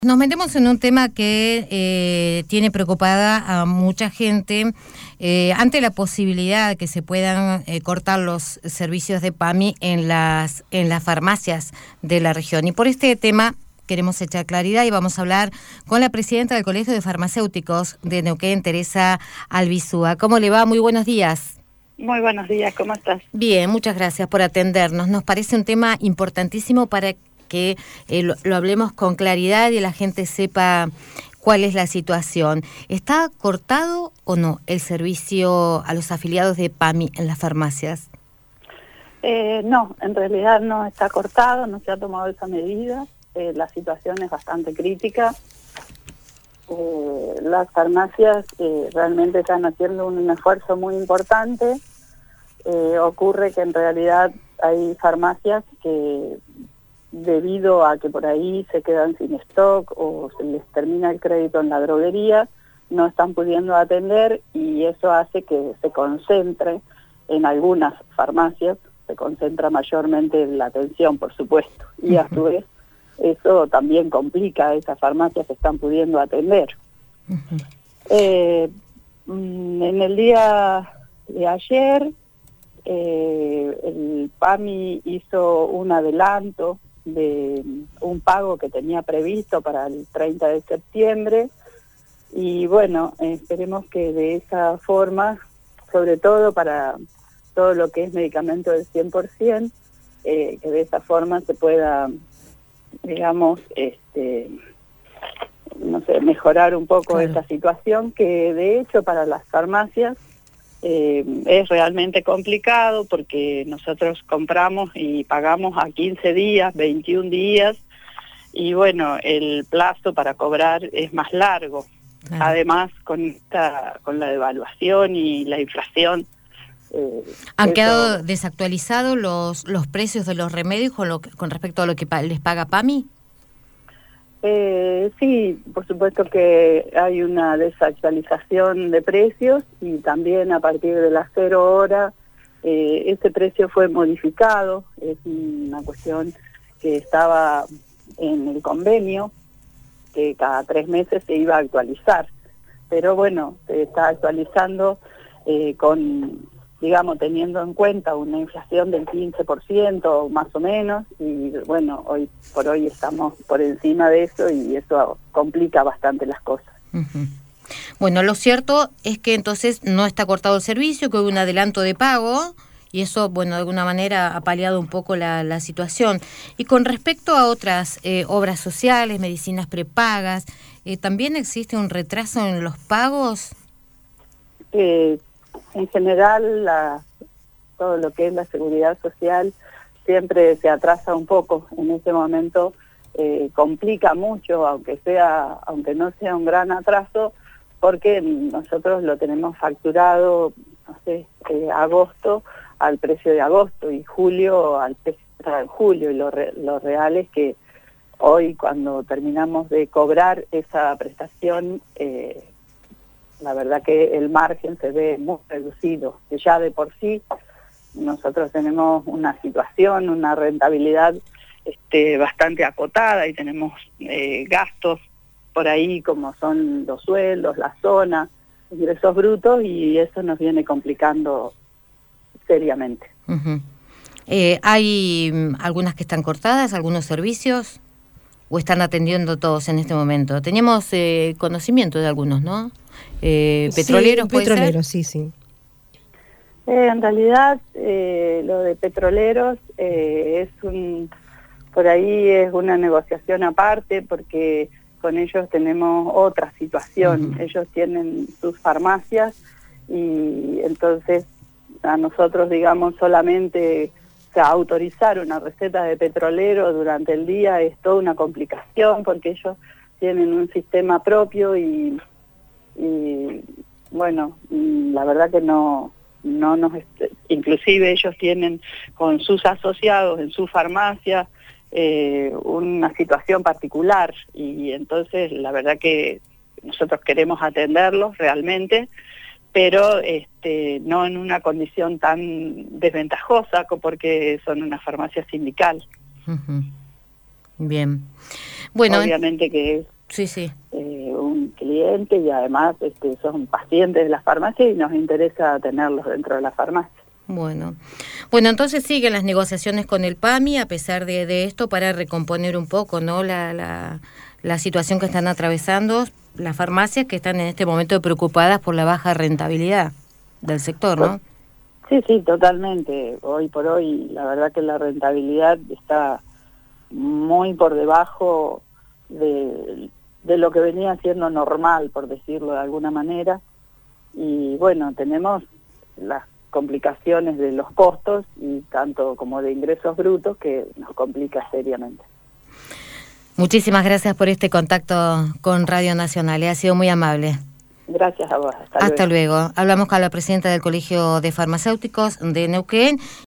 Nos metemos en un tema que tiene preocupada a mucha gente ante la posibilidad de que se puedan cortar los servicios de PAMI en las farmacias de la región. Y por este tema queremos echar claridad y vamos a hablar con la presidenta del Colegio de Farmacéuticos de Neuquén, Teresa Albizúa. ¿Cómo le va? Muy buenos días. Muy buenos días, ¿cómo estás? Bien, muchas gracias por atendernos. Nos parece un tema importantísimo para que lo hablemos con claridad y la gente sepa cuál es la situación. ¿Está cortado o no el servicio a los afiliados de PAMI en las farmacias? No, en realidad no está cortado, no se ha tomado esa medida. La situación es bastante crítica. Las farmacias realmente están haciendo un esfuerzo muy importante. Ocurre que en realidad hay farmacias que, debido a que por ahí se quedan sin stock o se les termina el crédito en la droguería, no están pudiendo atender y eso hace que se concentre en algunas farmacias, se concentra mayormente la atención, por supuesto, y a su vez eso también complica a esas farmacias que están pudiendo atender. En el día de ayer, el PAMI hizo un adelanto de un pago que tenía previsto para el 30 de septiembre y bueno, esperemos que de esa forma, sobre todo para todo lo que es medicamento del 100%, que de esa forma se pueda, digamos, no sé, mejorar un poco esta situación que de hecho para las farmacias es realmente complicado porque nosotros compramos y pagamos a 15 días, 21 días y bueno, el plazo para cobrar es más largo. Además, con la devaluación y la inflación. ¿Han quedado desactualizados los precios de los remedios con respecto a lo que les paga PAMI? Sí, por supuesto que hay una desactualización de precios y también a partir de las 0 horas ese precio fue modificado, es una cuestión que estaba en el convenio, que cada 3 meses se iba a actualizar, pero bueno, se está actualizando digamos, teniendo en cuenta una inflación del 15% más o menos, y bueno, hoy por hoy estamos por encima de eso y eso complica bastante las cosas. Bueno, lo cierto es que entonces no está cortado el servicio, que hubo un adelanto de pago, y eso, bueno, de alguna manera ha paliado un poco la situación. Y con respecto a otras obras sociales, medicinas prepagas, ¿también existe un retraso en los pagos? En general, todo lo que es la seguridad social siempre se atrasa un poco. En ese momento complica mucho, aunque no sea un gran atraso, porque nosotros lo tenemos facturado, no sé, agosto al precio de agosto y julio al precio de julio. Y lo real es que hoy, cuando terminamos de cobrar esa prestación, la verdad que el margen se ve muy reducido, que ya de por sí nosotros tenemos una situación, una rentabilidad bastante acotada y tenemos gastos por ahí como son los sueldos, la zona, ingresos brutos, y eso nos viene complicando seriamente. ¿Hay algunas que están cortadas, algunos servicios, o están atendiendo todos en este momento? Teníamos conocimiento de algunos, ¿no? ¿Petroleros puede ser? Petroleros, sí. En realidad, lo de petroleros por ahí es una negociación aparte, porque con ellos tenemos otra situación. Ellos tienen sus farmacias y entonces a nosotros, digamos, solamente autorizar una receta de petrolero durante el día es toda una complicación, porque ellos tienen un sistema propio y bueno, la verdad que no inclusive ellos tienen con sus asociados en su farmacia una situación particular, y entonces la verdad que nosotros queremos atenderlos realmente, pero no en una condición tan desventajosa porque son una farmacia sindical. Bien. Bueno, obviamente que es sí. un cliente y además son pacientes de las farmacias y nos interesa tenerlos dentro de la farmacia. Bueno, entonces siguen las negociaciones con el PAMI a pesar de esto para recomponer un poco, ¿no? La situación que están atravesando las farmacias, que están en este momento preocupadas por la baja rentabilidad del sector, ¿no? Sí, totalmente. Hoy por hoy la verdad que la rentabilidad está muy por debajo de lo que venía siendo normal, por decirlo de alguna manera. Y bueno, tenemos las complicaciones de los costos y tanto como de ingresos brutos que nos complica seriamente. Muchísimas gracias por este contacto con Radio Nacional, ha sido muy amable. Gracias a vos. Hasta luego. Hablamos con la presidenta del Colegio de Farmacéuticos de Neuquén.